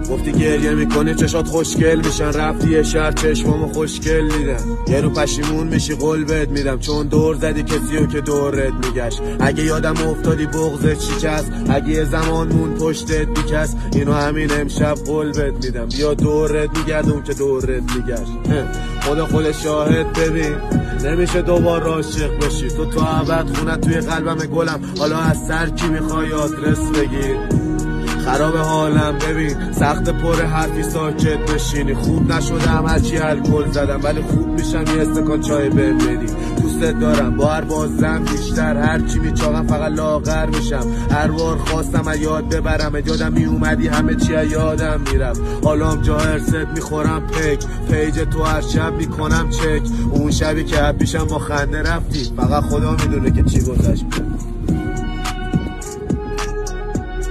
گفتی گریه میکنی چشات خوشگل میشن، رفتی یه شهر چشمامو خوشگل دیدم. یه رو پشیمون میشی قول بهت میدم، چون دور زدی کسیو که دورت میگشت. اگه یادم افتادی بغضت شکست، اگه یه زمان مون پشتت بیکست، اینو همین امشب قول بهت میدم، بیا دورت میگردم که دورت میگشت. خدا شاهد ببین نمیشه دوبار عاشق بشی، تو ابد خونت توی قلبم گلم، حالا از سر کی میخوای آدرس بگیر؟ خراب حالم ببین سخت پر حرفی ساکت بشینی، خوب نشدم هرچی الکل زدم، ولی خوب میشم یه استکان چای بهم بدی. دوستت دارم با هر بازم بیشتر، هرچی میچاقم فقط لاغر میشم. هر بار خواستم از یاد ببرم، یادم میومدی همه چی از یادم میرفت. حالا جا ارست میخورم پیج تو هر شب میکنم چک. اون شبی که پیشم با خنده رفتی، فقط خدا میدونه که چی گذشت.